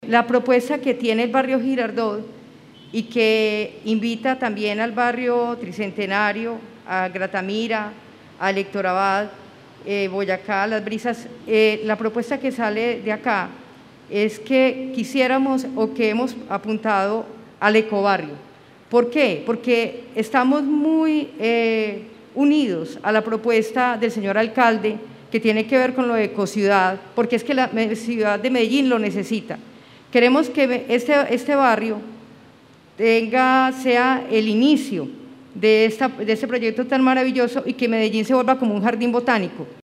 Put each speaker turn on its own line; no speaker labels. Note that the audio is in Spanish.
la propuesta que tiene el barrio Girardot y que invita también al barrio Tricentenario, a Gratamira, a Héctor Abad, Boyacá, Las Brisas, la propuesta que sale de acá es que quisiéramos o que hemos apuntado al ecobarrio. ¿Por qué? Porque estamos muy unidos a la propuesta del señor alcalde que tiene que ver con lo de ecociudad, porque es que la ciudad de Medellín lo necesita. Queremos que este barrio sea el inicio de este proyecto tan maravilloso y que Medellín se vuelva como un jardín botánico.